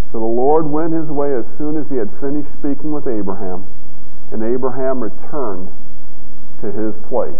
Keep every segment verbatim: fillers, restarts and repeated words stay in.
So the Lord went his way as soon as he had finished speaking with Abraham, and Abraham returned to his place.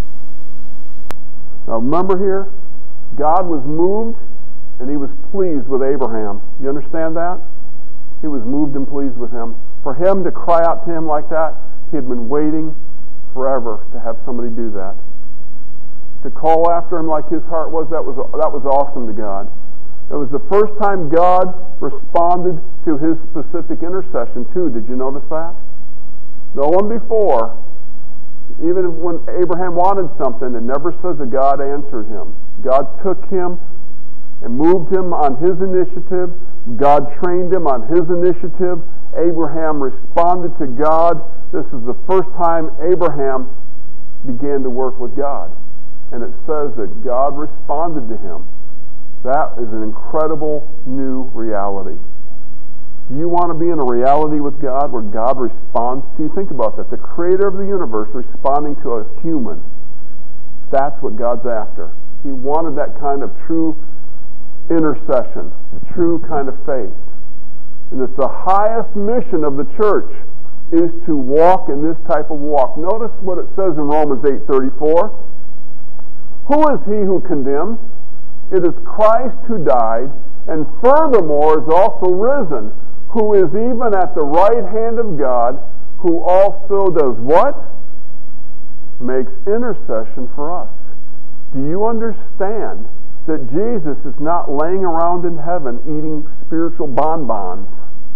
Now remember here, God was moved and he was pleased with Abraham. You understand that? He was moved and pleased with him. For him to cry out to him like that, he had been waiting forever to have somebody do that. To call after him like his heart was, that was, that was awesome to God. It was the first time God responded to his specific intercession too. Did you notice that? No one before, even when Abraham wanted something, it never says that God answered him. God took him and moved him on his initiative. God trained him on his initiative. Abraham responded to God. This is the first time Abraham began to work with God. And it says that God responded to him. That is an incredible new reality. Do you want to be in a reality with God where God responds to you? Think about that. The creator of the universe responding to a human. That's what God's after. He wanted that kind of true intercession, a true kind of faith. And that the highest mission of the church is to walk in this type of walk. Notice what it says in Romans eight thirty-four. Who is he who condemns? It is Christ who died, and furthermore is also risen, who is even at the right hand of God, who also does what? Makes intercession for us. Do you understand that Jesus is not laying around in heaven eating spiritual bonbons,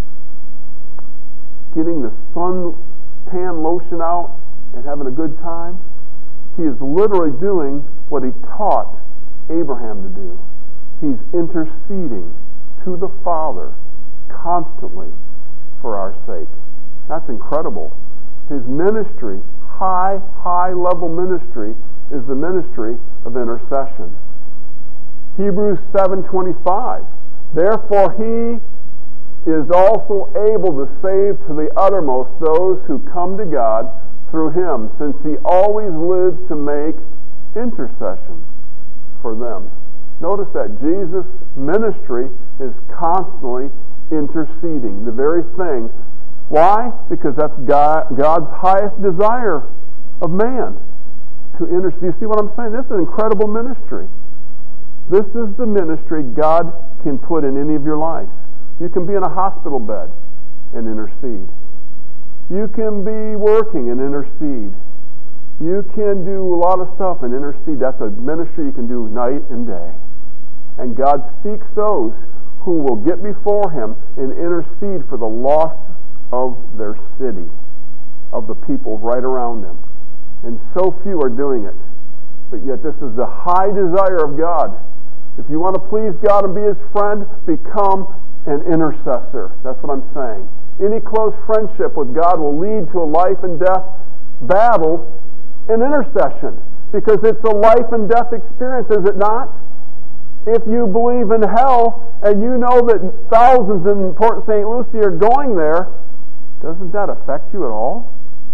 getting the suntan lotion out and having a good time? He is literally doing what he taught Abraham to do. He's interceding to the Father constantly for our sake. That's incredible. His ministry, high, high level ministry, is the ministry of intercession. Hebrews seven twenty-five. Therefore he is also able to save to the uttermost those who come to God through him, since he always lives to make intercession for them. Notice that Jesus' ministry is constantly interceding, the very thing. Why? Because that's God, God's highest desire of man, to intercede. You see what I'm saying? This is an incredible ministry. This is the ministry God can put in any of your lives. You can be in a hospital bed and intercede. You can be working and intercede. You can do a lot of stuff and intercede. That's a ministry you can do night and day. And God seeks those who will get before him and intercede for the lost of their city, of the people right around them. And so few are doing it. But yet this is the high desire of God. If you want to please God and be his friend, become an intercessor. That's what I'm saying. Any close friendship with God will lead to a life and death battle in intercession. Because it's a life and death experience, is it not? If you believe in hell and you know that thousands in Port Saint Lucie are going there, doesn't that affect you at all?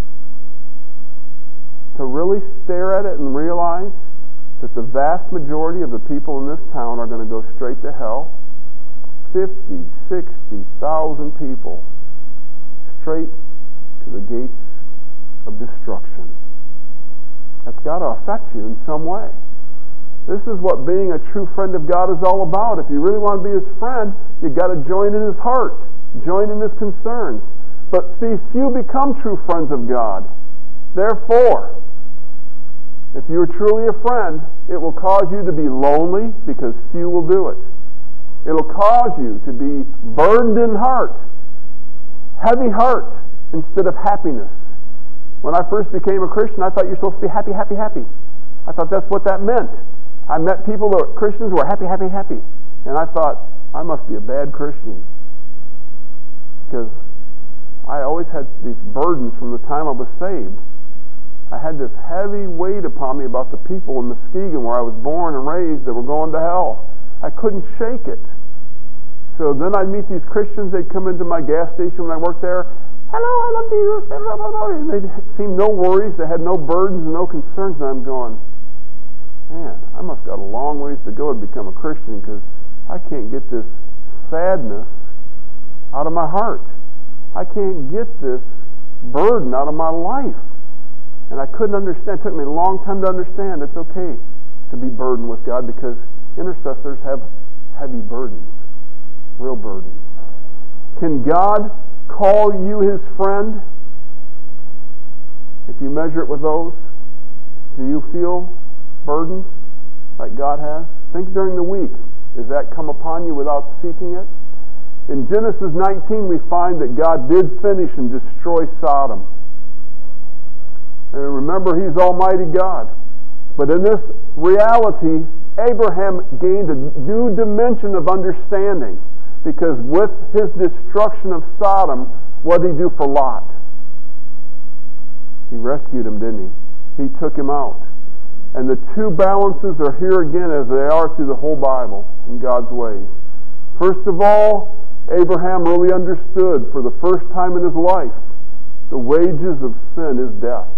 To really stare at it and realize that the vast majority of the people in this town are going to go straight to hell. fifty, sixty thousand people straight to the gates of destruction. That's got to affect you in some way. This is what being a true friend of God is all about. If you really want to be his friend, you've got to join in his heart, join in his concerns. But see, few become true friends of God. Therefore, if you are truly a friend, it will cause you to be lonely because few will do it. It will cause you to be burdened in heart, heavy heart, instead of happiness. When I first became a Christian, I thought you're supposed to be happy, happy, happy. I thought that's what that meant. I met people that were Christians who were happy, happy, happy. And I thought, I must be a bad Christian. Because I always had these burdens from the time I was saved. I had this heavy weight upon me about the people in Muskegon where I was born and raised that were going to hell. I couldn't shake it. So then I'd meet these Christians. They'd come into my gas station when I worked there. Hello, I love Jesus. And they seemed no worries. They had no burdens and no concerns. And I'm going, man, I must have got a long ways to go to become a Christian because I can't get this sadness out of my heart. I can't get this burden out of my life. And I couldn't understand. It took me a long time to understand it's okay to be burdened with God, because intercessors have heavy burdens, real burdens. Can God call you His friend? If you measure it with those, do you feel burdens like God has? Think during the week. Does that come upon you without seeking it? In Genesis nineteen, we find that God did finish and destroy Sodom. And remember, He's Almighty God. But in this reality, Abraham gained a new dimension of understanding, because with his destruction of Sodom, what did He do for Lot? He rescued him, didn't He? He took him out. And the two balances are here again, as they are through the whole Bible in God's ways. First of all, Abraham really understood for the first time in his life, the wages of sin is death.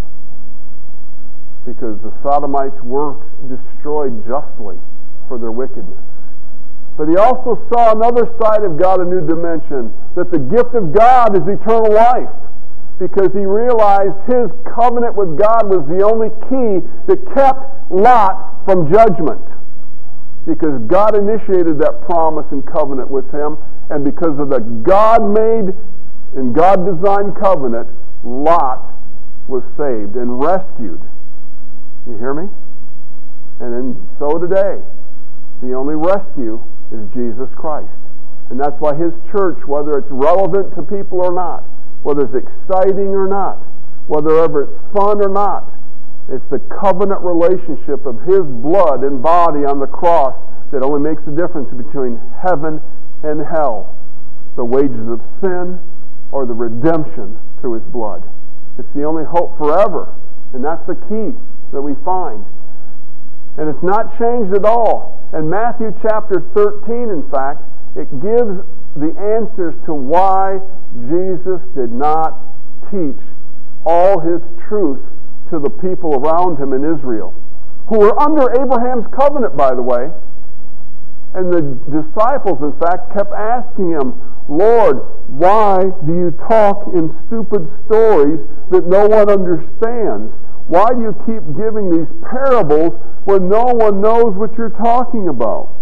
Because the Sodomites were destroyed justly for their wickedness. But he also saw another side of God, a new dimension, that the gift of God is eternal life. Because he realized his covenant with God was the only key that kept Lot from judgment. Because God initiated that promise and covenant with him, and because of the God-made and God-designed covenant, Lot was saved and rescued. You hear me? And then so today, the only rescue is Jesus Christ. And that's why His church, whether it's relevant to people or not, whether it's exciting or not, whether ever it's fun or not, it's the covenant relationship of His blood and body on the cross that only makes the difference between heaven and hell. The wages of sin or the redemption through His blood. It's the only hope forever. And that's the key that we find. And it's not changed at all. In Matthew chapter thirteen, in fact, it gives the answers to why Jesus did not teach all His truth to the people around Him in Israel, who were under Abraham's covenant, by the way. And the disciples, in fact, kept asking Him, Lord, why do you talk in stupid stories that no one understands? Why do you keep giving these parables when no one knows what you're talking about?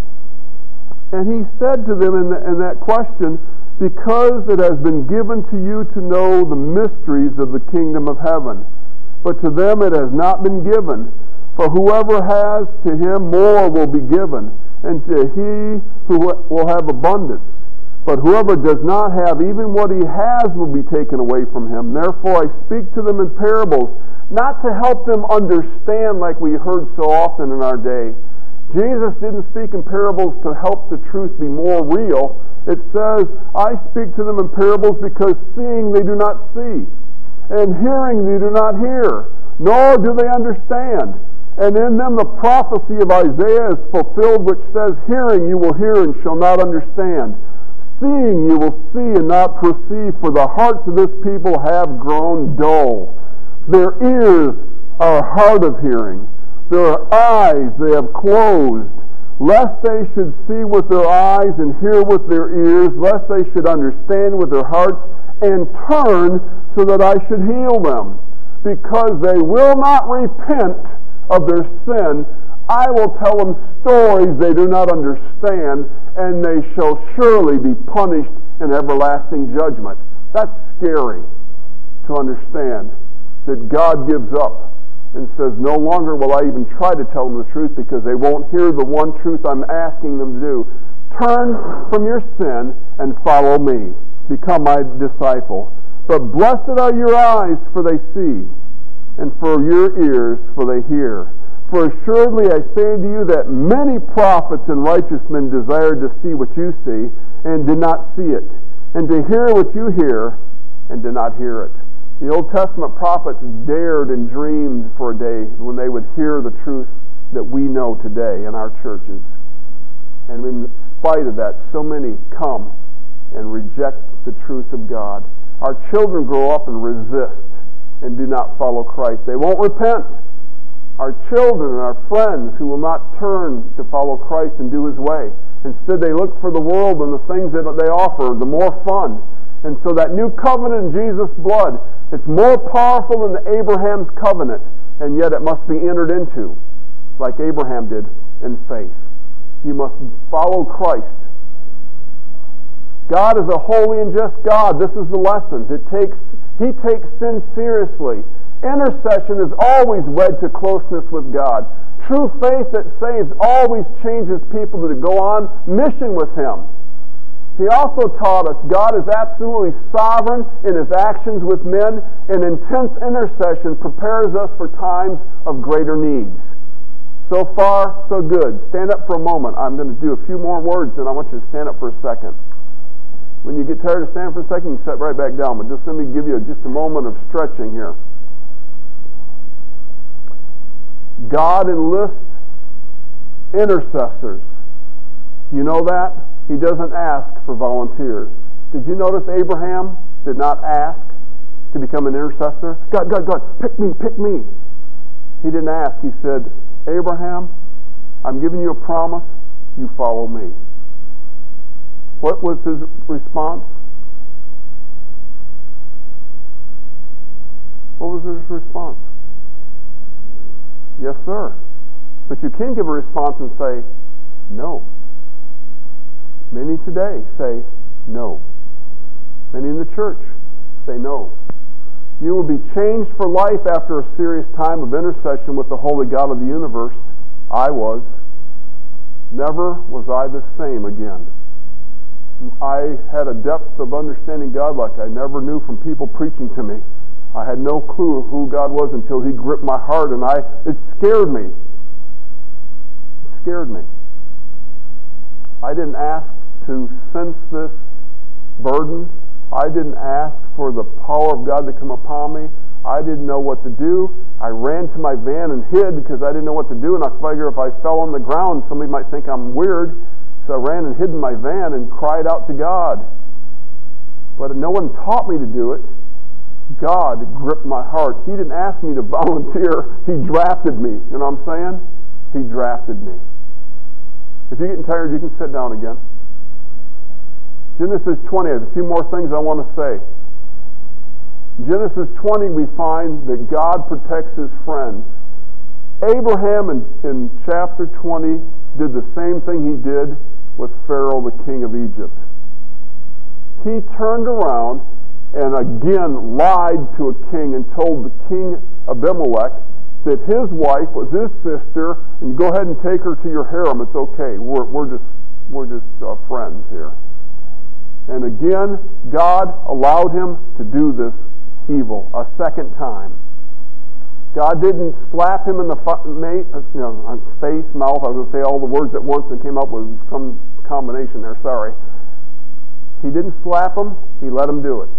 And He said to them in, the, in that question, because it has been given to you to know the mysteries of the kingdom of heaven, but to them it has not been given. For whoever has, to him more will be given, and to he who will have abundance. But whoever does not have, even what he has will be taken away from him. Therefore I speak to them in parables, not to help them understand like we heard so often in our day. Jesus didn't speak in parables to help the truth be more real. It says, I speak to them in parables because seeing they do not see, and hearing they do not hear, nor do they understand. And in them the prophecy of Isaiah is fulfilled, which says, hearing you will hear and shall not understand. Seeing you will see and not perceive, for the hearts of this people have grown dull. Their ears are hard of hearing. Their eyes they have closed, lest they should see with their eyes and hear with their ears, lest they should understand with their hearts and turn so that I should heal them. Because they will not repent of their sin, I will tell them stories they do not understand, and they shall surely be punished in everlasting judgment. That's scary to understand, that God gives up and says, no longer will I even try to tell them the truth, because they won't hear the one truth I'm asking them to do. Turn from your sin and follow me. Become my disciple. But blessed are your eyes, for they see, and for your ears, for they hear. For assuredly I say to you that many prophets and righteous men desired to see what you see, and did not see it, and to hear what you hear, and did not hear it. The Old Testament prophets dared and dreamed for a day when they would hear the truth that we know today in our churches. And in spite of that, so many come and reject the truth of God. Our children grow up and resist and do not follow Christ. They won't repent. our children and our friends who will not turn to follow Christ and do His way. Instead, they look for the world and the things that they offer, the more fun. And so that new covenant in Jesus' blood, it's more powerful than the Abraham's covenant, and yet it must be entered into, like Abraham did, in faith. You must follow Christ. God is a holy and just God. This is the lessons. It takes, He takes sin seriously. Intercession is always wed to closeness with God. True faith that saves always changes people to go on mission with Him. He also taught us God is absolutely sovereign in His actions with men, and intense intercession prepares us for times of greater needs. So far, so good. Stand up for a moment. I'm going to do a few more words, and I want you to stand up for a second. When you get tired of standing for a second, you can sit right back down. But just let me give you just a moment of stretching here. God enlists intercessors. Do you know that? He doesn't ask for volunteers. Did you notice Abraham did not ask to become an intercessor? God, God, God, pick me, pick me. He didn't ask. He said, Abraham, I'm giving you a promise. You follow me. What was his response? What was his response? Yes, sir. But you can give a response and say, no. Many today say no. Many in the church say no. You will be changed for life after a serious time of intercession with the holy God of the universe. I was. Never was I the same again. I had a depth of understanding God like I never knew from people preaching to me. I had no clue who God was until He gripped my heart, and I it scared me. It scared me. I didn't ask to sense this burden. I didn't ask for the power of God to come upon me. I didn't know what to do. I ran to my van and hid because I didn't know what to do, and I figured if I fell on the ground, somebody might think I'm weird. So I ran and hid in my van and cried out to God. But no one taught me to do it. God gripped my heart. He didn't ask me to volunteer. He drafted me. You know what I'm saying? He drafted me. If you're getting tired, you can sit down again. Genesis twenty, I have a few more things I want to say. In Genesis twenty, we find that God protects His friends. Abraham in, in chapter twenty did the same thing he did with Pharaoh, the king of Egypt. He turned around and again lied to a king and told the king Abimelech that his wife was his sister, and you go ahead and take her to your harem. It's okay. We're, we're just, we're just uh, friends here. And again, God allowed him to do this evil a second time. God didn't slap him in the you know, face, mouth. I was going to say all the words at once and came up with some combination there. Sorry. He didn't slap him. He let him do it.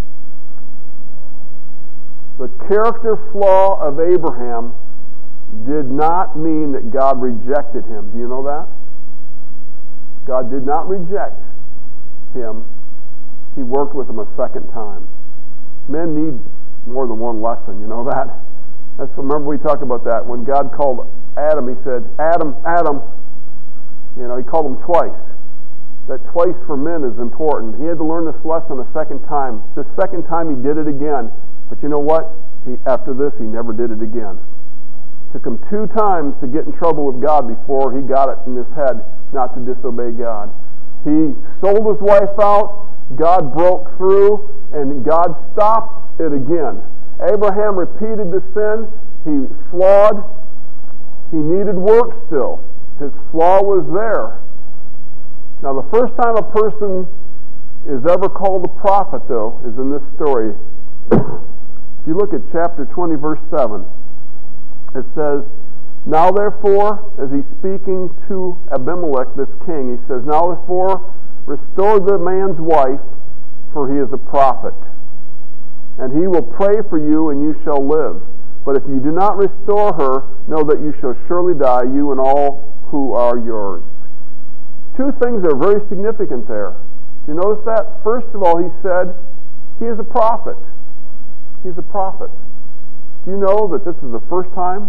The character flaw of Abraham did not mean that God rejected him. Do you know that? God did not reject him. He worked with him a second time. Men need more than one lesson. You know that? That's, remember we talked about that. When God called Adam, He said, Adam, Adam. You know, He called him twice. That twice for men is important. He had to learn this lesson a second time. The second time he did it again. But you know what? He, after this, he never did it again. It took him two times to get in trouble with God before he got it in his head not to disobey God. He sold his wife out. God broke through, and God stopped it again. Abraham repeated the sin. He flawed. He needed work still. His flaw was there. Now, the first time a person is ever called a prophet, though, is in this story. If you look at chapter twenty, verse seven, it says, Now therefore, as he's speaking to Abimelech, this king, he says, Now therefore, restore the man's wife, for he is a prophet. And he will pray for you, and you shall live. But if you do not restore her, know that you shall surely die, you and all who are yours. Two things are very significant there. Do you notice that? First of all, he said, he is a prophet. He's a prophet. Do you know that this is the first time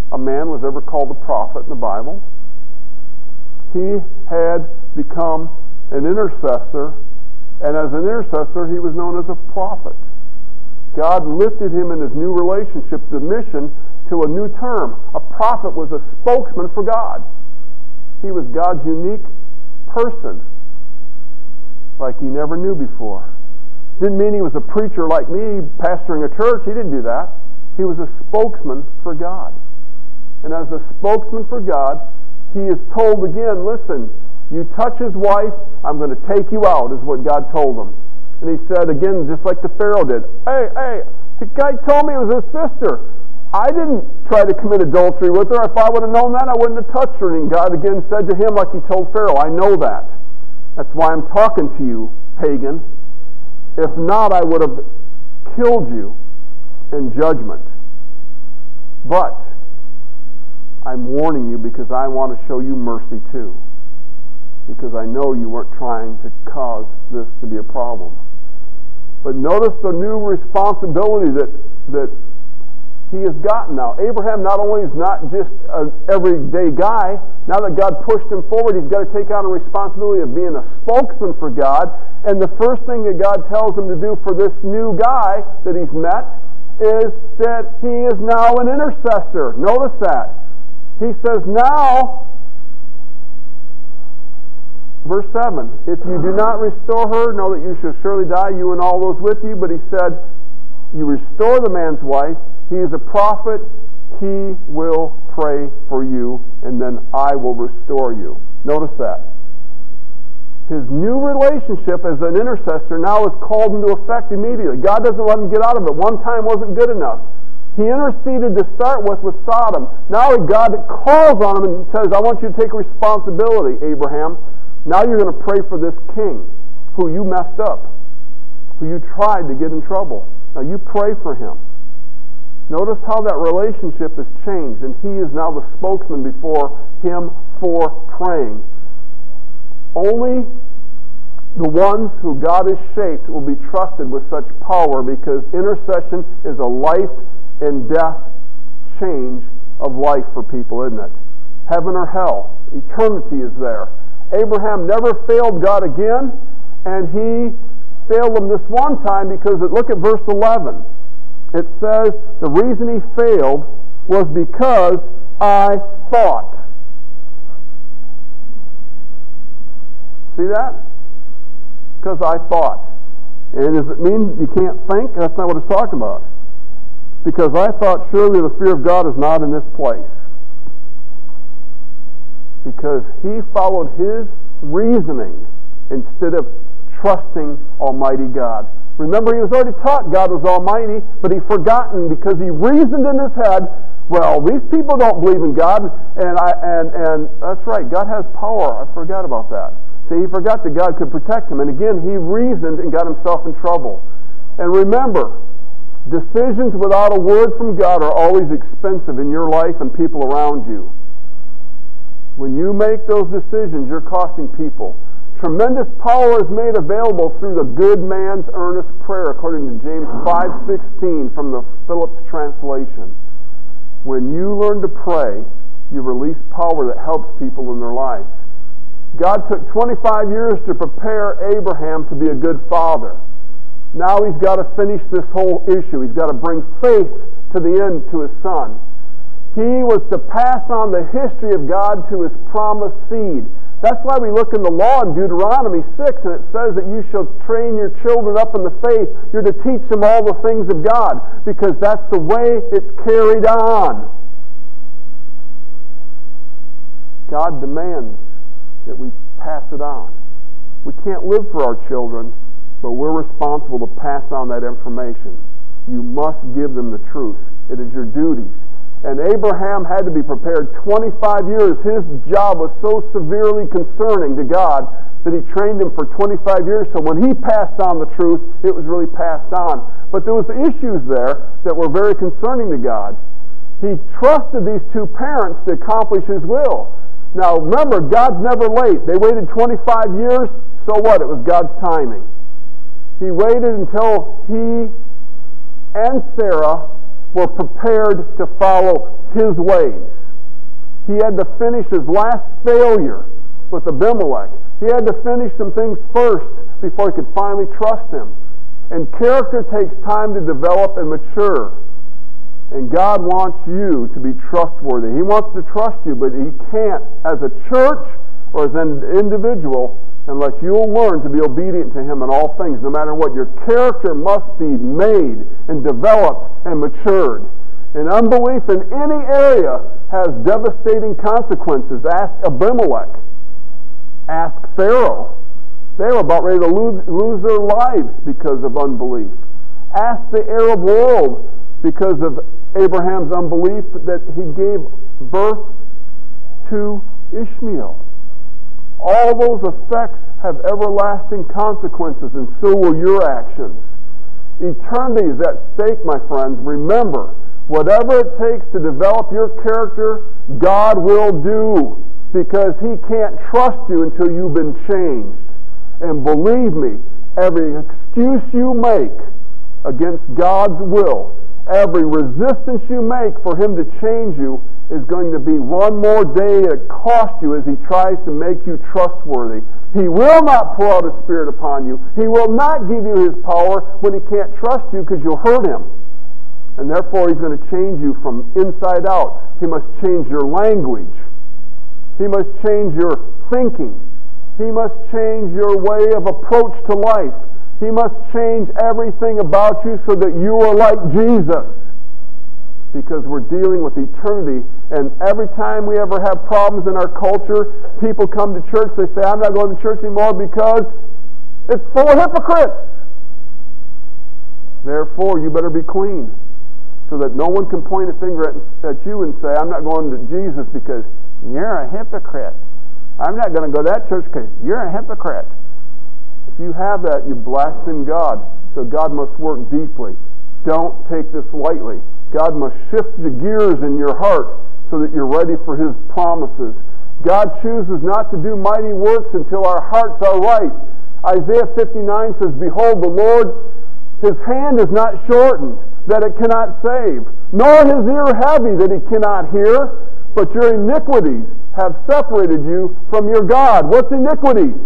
a man was ever called a prophet in the Bible. He had become an intercessor, and as an intercessor, he was known as a prophet. God lifted him in his new relationship, the mission, to a new term. A prophet was a spokesman for God. He was God's unique person, like he never knew before. Didn't mean he was a preacher like me, pastoring a church. He didn't do that. He was a spokesman for God. And as a spokesman for God, he is told again, listen, you touch his wife, I'm going to take you out, is what God told him. And he said again, just like the Pharaoh did, hey, hey, the guy told me it was his sister. I didn't try to commit adultery with her. If I would have known that, I wouldn't have touched her. And God again said to him, like he told Pharaoh, I know that. That's why I'm talking to you, pagan. If not, I would have killed you in judgment. But I'm warning you because I want to show you mercy too. Because I know you weren't trying to cause this to be a problem. But notice the new responsibility that, that he has gotten now. Abraham not only is not just an everyday guy, now that God pushed him forward, he's got to take on a responsibility of being a spokesman for God. And the first thing that God tells him to do for this new guy that he's met is that he is now an intercessor. Notice that. He says, now, verse seven, if you do not restore her, know that you shall surely die, you and all those with you. But he said, you restore the man's wife, he is a prophet, he will pray for you, and then I will restore you. Notice that. His new relationship as an intercessor now is called into effect immediately. God doesn't let him get out of it. One time wasn't good enough. He interceded to start with with Sodom. Now God calls on him and says, I want you to take responsibility, Abraham. Now you're going to pray for this king who you messed up, who you tried to get in trouble. Now you pray for him. Notice how that relationship has changed, and he is now the spokesman before him for praying. Only the ones who God has shaped will be trusted with such power, because intercession is a life and death change of life for people, isn't it? Heaven or hell. Eternity is there. Abraham never failed God again, and he failed him this one time because, look at verse eleven. It says the reason he failed was because I thought. See that? Because I thought. And does it mean you can't think? That's not what it's talking about. Because I thought surely the fear of God is not in this place. Because he followed his reasoning instead of trusting Almighty God. Remember, he was already taught God was Almighty, but he'd forgotten because he reasoned in his head, well, these people don't believe in God, and I and and that's right, God has power. I forgot about that. See, he forgot that God could protect him, and again, he reasoned and got himself in trouble. And remember, decisions without a word from God are always expensive in your life and people around you. When you make those decisions, you're costing people. Tremendous power is made available through the good man's earnest prayer, according to James five sixteen from the Phillips translation. When you learn to pray, you release power that helps people in their lives. God took twenty-five years to prepare Abraham to be a good father. Now he's got to finish this whole issue. He's got to bring faith to the end to his son. He was to pass on the history of God to his promised seed. That's why we look in the law in Deuteronomy six, and it says that you shall train your children up in the faith. You're to teach them all the things of God, because that's the way it's carried on. God demands that we pass it on. We can't live for our children, but we're responsible to pass on that information. You must give them the truth. It is your duties. And Abraham had to be prepared twenty-five years. His job was so severely concerning to God that he trained him for twenty-five years. So when he passed on the truth, it was really passed on. But there was issues there that were very concerning to God. He trusted these two parents to accomplish his will. Now remember, God's never late. They waited twenty-five years. So what? It was God's timing. He waited until he and Sarah were prepared to follow his ways. He had to finish his last failure with Abimelech. He had to finish some things first before he could finally trust him. And character takes time to develop and mature. And God wants you to be trustworthy. He wants to trust you, but He can't as a church or as an individual unless you'll learn to be obedient to Him in all things, no matter what. Your character must be made and developed and matured. And unbelief in any area has devastating consequences. Ask Abimelech. Ask Pharaoh. They were about ready to lose, lose their lives because of unbelief. Ask the Arab world because of Abraham's unbelief that he gave birth to Ishmael. All those effects have everlasting consequences, and so will your actions. Eternity is at stake, my friends. Remember, whatever it takes to develop your character, God will do, because He can't trust you until you've been changed. And believe me, every excuse you make against God's will, every resistance you make for Him to change you, is going to be one more day that costs you as He tries to make you trustworthy. He will not pour out His Spirit upon you. He will not give you His power when He can't trust you because you'll hurt Him. And therefore He's going to change you from inside out. He must change your language. He must change your thinking. He must change your way of approach to life. He must change everything about you so that you are like Jesus. Because we're dealing with eternity, and every time we ever have problems in our culture, people come to church, they say, I'm not going to church anymore because it's full of hypocrites. Therefore, you better be clean, so that no one can point a finger at, at you and say, I'm not going to Jesus because you're a hypocrite. I'm not going to go to that church because you're a hypocrite. If you have that, you blaspheme God. So God must work deeply. Don't take this lightly. God must shift the gears in your heart so that you're ready for His promises. God chooses not to do mighty works until our hearts are right. Isaiah fifty-nine says, Behold, the Lord, His hand is not shortened, that it cannot save, nor His ear heavy, that He cannot hear. But your iniquities have separated you from your God. What's iniquities?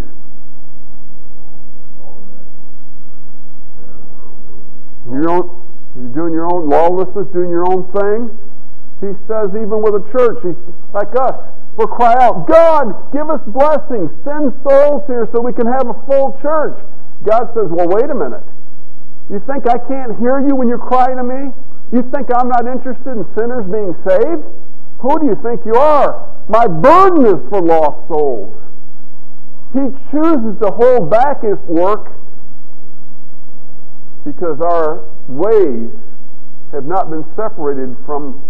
Your own, you're doing your own lawlessness, doing your own thing. He says, even with a church, he's like us, we'll cry out, God, give us blessings, send souls here so we can have a full church. God says, well, wait a minute. You think I can't hear you when you're crying to me? You think I'm not interested in sinners being saved? Who do you think you are? My burden is for lost souls. He chooses to hold back His work because our ways have not been separated from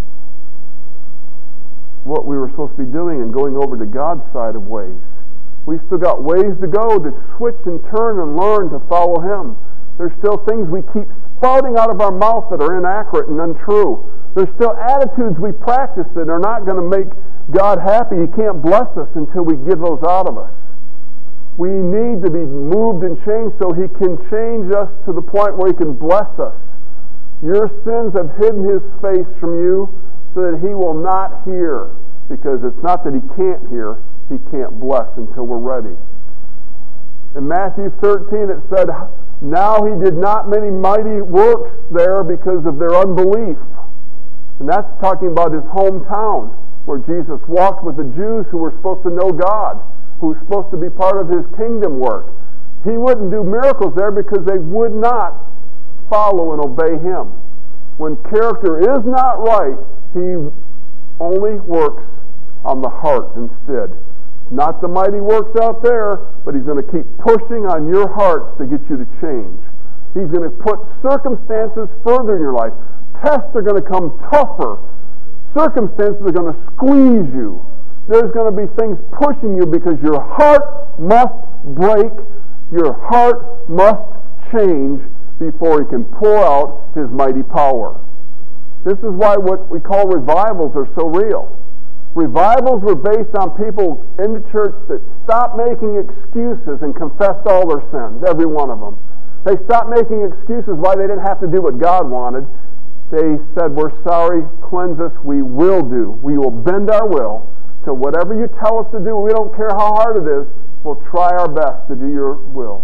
what we were supposed to be doing and going over to God's side of ways. We've still got ways to go to switch and turn and learn to follow Him. There's still things we keep spouting out of our mouth that are inaccurate and untrue. There's still attitudes we practice that are not going to make God happy. He can't bless us until we get those out of us. We need to be moved and changed so He can change us to the point where He can bless us. Your sins have hidden His face from you so that He will not hear, because it's not that He can't hear, He can't bless until we're ready. In Matthew thirteen it said, now He did not many mighty works there because of their unbelief. And that's talking about His hometown, where Jesus walked with the Jews who were supposed to know God, who were supposed to be part of His kingdom work. He wouldn't do miracles there because they would not follow and obey Him. When character is not right, He only works on the heart instead. Not the mighty works out there, but He's going to keep pushing on your hearts to get you to change. He's going to put circumstances further in your life. Tests are going to come tougher. Circumstances are going to squeeze you. There's going to be things pushing you because your heart must break. Your heart must change before He can pour out His mighty power. This is why what we call revivals are so real. Revivals were based on people in the church that stopped making excuses and confessed all their sins, every one of them. They stopped making excuses why they didn't have to do what God wanted, They said, we're sorry, cleanse us, we will do. We will bend our will to whatever you tell us to do. We don't care how hard it is. We'll try our best to do your will.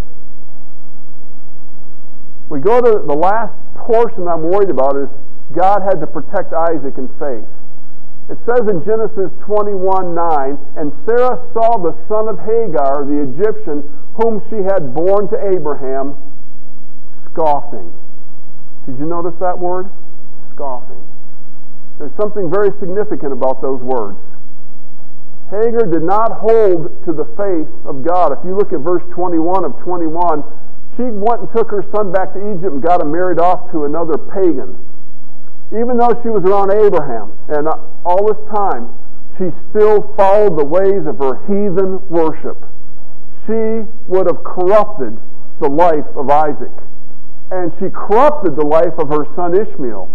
We go to the last portion I'm worried about is God had to protect Isaac in faith. It says in Genesis twenty-one nine, and Sarah saw the son of Hagar, the Egyptian, whom she had borne to Abraham, scoffing. Did you notice that word? Scoffing. There's something very significant about those words. Hagar did not hold to the faith of God. If you look at verse twenty-one of twenty-one, she went and took her son back to Egypt and got him married off to another pagan. Even though she was around Abraham, and all this time, she still followed the ways of her heathen worship. She would have corrupted the life of Isaac. And she corrupted the life of her son Ishmael.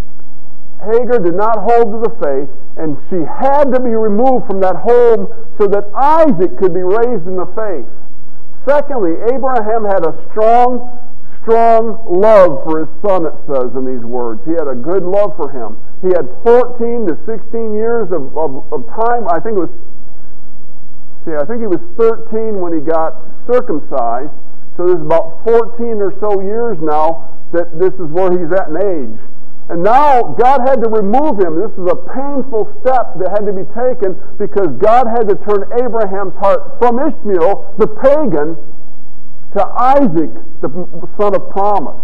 Hagar did not hold to the faith, and she had to be removed from that home so that Isaac could be raised in the faith. Secondly, Abraham had a strong, strong love for his son, it says in these words. He had a good love for him. He had fourteen to sixteen years of, of, of time. I think it was, see, I think he was thirteen when he got circumcised. So there's about fourteen or so years now that this is where he's at in age. And now God had to remove him. This is a painful step that had to be taken because God had to turn Abraham's heart from Ishmael, the pagan, to Isaac, the son of promise.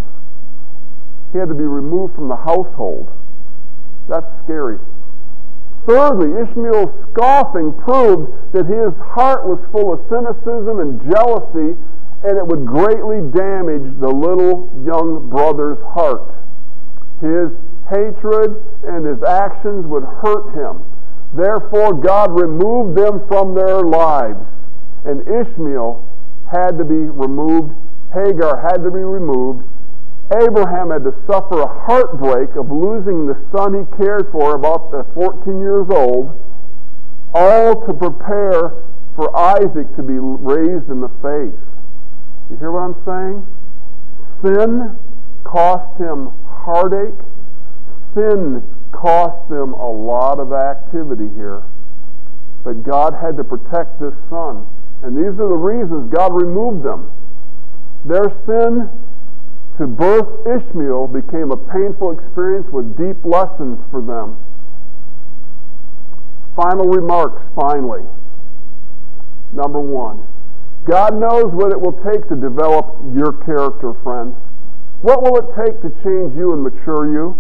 He had to be removed from the household. That's scary. Thirdly, Ishmael's scoffing proved that his heart was full of cynicism and jealousy, and it would greatly damage the little young brother's heart. His hatred and his actions would hurt him. Therefore, God removed them from their lives. And Ishmael had to be removed. Hagar had to be removed. Abraham had to suffer a heartbreak of losing the son he cared for, about fourteen years old, all to prepare for Isaac to be raised in the faith. You hear what I'm saying? Sin cost him heartache. Sin cost them a lot of activity here. But God had to protect this son. And these are the reasons God removed them. Their sin to birth Ishmael became a painful experience with deep lessons for them. Final remarks, finally. Number one, God knows what it will take to develop your character, friends. What will it take to change you and mature you?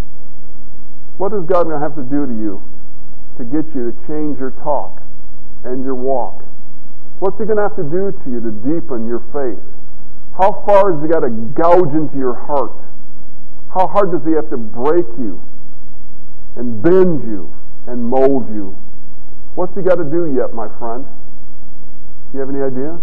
What is God going to have to do to you to get you to change your talk and your walk? What's He going to have to do to you to deepen your faith? How far has He got to gouge into your heart? How hard does He have to break you and bend you and mold you? What's He got to do yet, my friend? You have any ideas?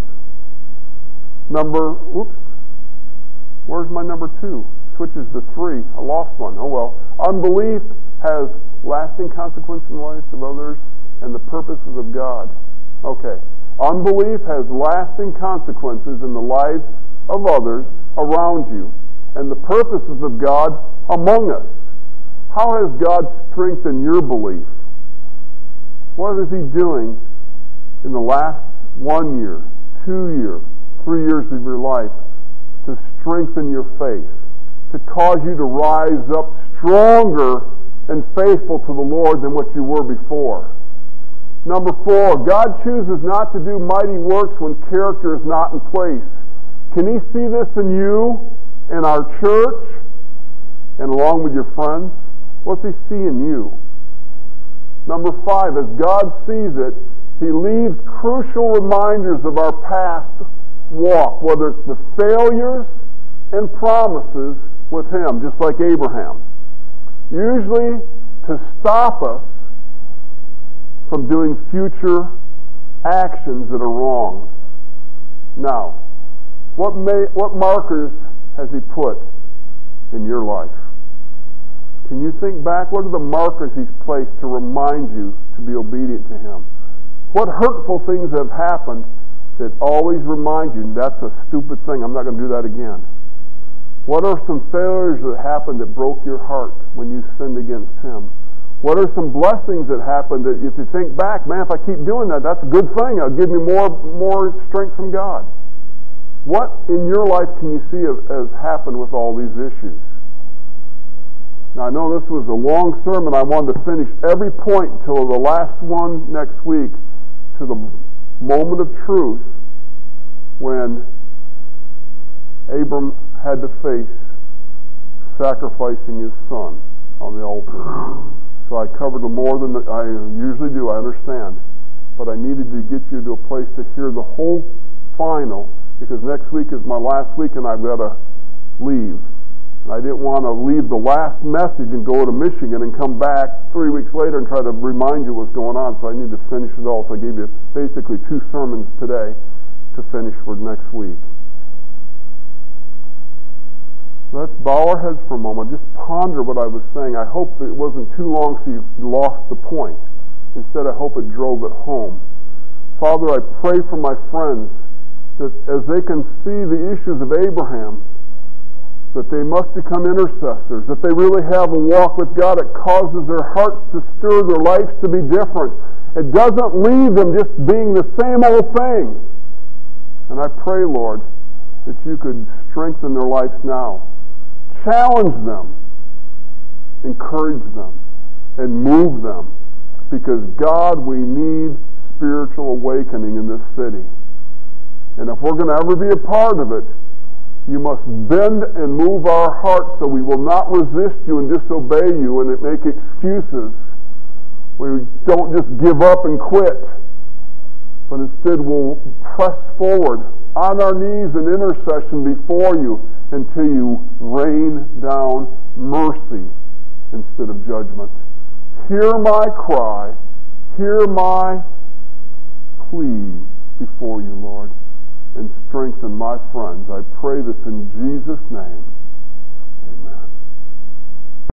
Number, oops, where's my number two? Switches to three. I lost one. Oh well. Unbelief has lasting consequences in the lives of others and the purposes of God. Okay. Unbelief has lasting consequences in the lives of others around you and the purposes of God among us. How has God strengthened your belief? What is He doing in the last one year, two years, three years of your life to strengthen your faith, to cause you to rise up stronger and faithful to the Lord than what you were before? Number four, God chooses not to do mighty works when character is not in place. Can He see this in you, in our church, and along with your friends? What's He see in you? Number five, as God sees it, He leaves crucial reminders of our past walk, whether it's the failures and promises with Him, just like Abraham. Usually to stop us from doing future actions that are wrong. Now, what may, what markers has He put in your life? Can you think back? What are the markers He's placed to remind you to be obedient to Him? What hurtful things have happened that always remind you, that's a stupid thing, I'm not going to do that again? What are some failures that happened that broke your heart when you sinned against Him? What are some blessings that happened that if you think back, man, if I keep doing that, that's a good thing. It'll give me more, more strength from God. What in your life can you see has happened with all these issues? Now, I know this was a long sermon. I wanted to finish every point until the last one next week, to the moment of truth when Abram had to face sacrificing his son on the altar. So I covered more than I usually do, I understand. But I needed to get you to a place to hear the whole final, because next week is my last week and I've got to leave. And I didn't want to leave the last message and go to Michigan and come back three weeks later and try to remind you what's going on. So I need to finish it all. So I gave you basically two sermons today to finish for next week. Let's bow our heads for a moment. Just ponder what I was saying. I hope it wasn't too long so you lost the point. Instead, I hope it drove it home. Father, I pray for my friends that as they can see the issues of Abraham, that they must become intercessors, that they really have a walk with God. It causes their hearts to stir, their lives to be different. It doesn't leave them just being the same old thing. And I pray, Lord, that you could strengthen their lives now. Challenge them, encourage them, and move them. Because, God, we need spiritual awakening in this city. And if we're going to ever be a part of it, you must bend and move our hearts so we will not resist you and disobey you and make excuses. We don't just give up and quit, but instead we'll press forward on our knees in intercession before you until you rain down mercy instead of judgment. Hear my cry. Hear my plea before you, Lord, and strengthen my friends. I pray this in Jesus' name.